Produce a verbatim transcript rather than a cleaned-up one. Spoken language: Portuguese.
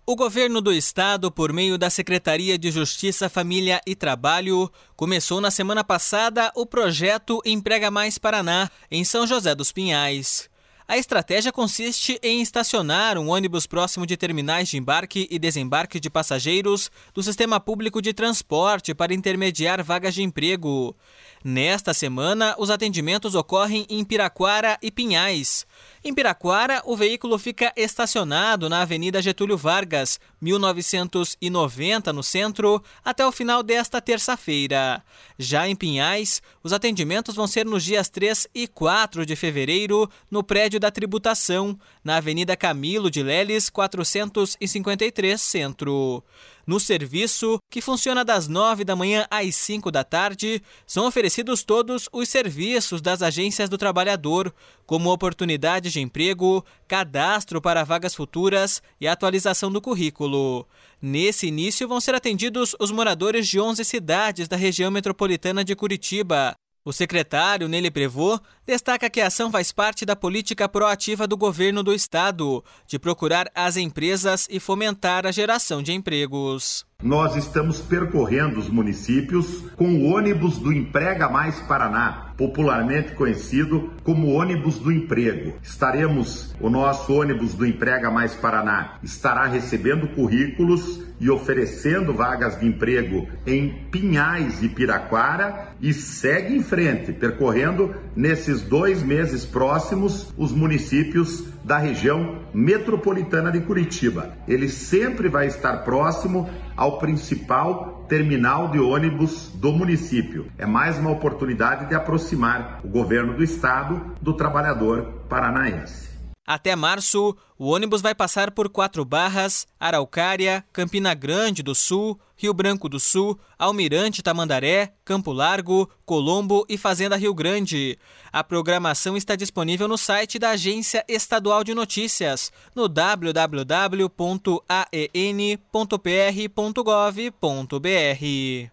O governo do estado, por meio da Secretaria de Justiça, Família e Trabalho, começou na semana passada o projeto Emprega Mais Paraná, em São José dos Pinhais. A estratégia consiste em estacionar um ônibus próximo de terminais de embarque e desembarque de passageiros do sistema público de transporte para intermediar vagas de emprego. Nesta semana, os atendimentos ocorrem em Piraquara e Pinhais. Em Piraquara, o veículo fica estacionado na Avenida Getúlio Vargas, mil novecentos e noventa, no centro, até o final desta terça-feira. Já em Pinhais, os atendimentos vão ser nos dias três e quatro de fevereiro, no prédio da tributação, na Avenida Camilo de Leles, quatrocentos e cinquenta e três, centro. No serviço, que funciona das nove da manhã às cinco da tarde, são oferecidos todos os serviços das agências do trabalhador, como oportunidades de emprego, cadastro para vagas futuras e atualização do currículo. Nesse início vão ser atendidos os moradores de onze cidades da região metropolitana de Curitiba. O secretário Nele Prevô destaca que a ação faz parte da política proativa do governo do estado, de procurar as empresas e fomentar a geração de empregos. Nós estamos percorrendo os municípios com o ônibus do Emprega Mais Paraná, popularmente conhecido como ônibus do emprego. Estaremos, o nosso ônibus do Emprega Mais Paraná estará recebendo currículos e oferecendo vagas de emprego em Pinhais e Piraquara e segue em frente, percorrendo nesses dois meses próximos os municípios da região metropolitana de Curitiba. Ele sempre vai estar próximo ao principal terminal de ônibus do município. É mais uma oportunidade de aproximar o governo do estado do trabalhador paranaense. Até março, o ônibus vai passar por Quatro Barras, Araucária, Campina Grande do Sul, Rio Branco do Sul, Almirante Tamandaré, Campo Largo, Colombo e Fazenda Rio Grande. A programação está disponível no site da Agência Estadual de Notícias, no w w w ponto a e n ponto p r ponto gov ponto b r.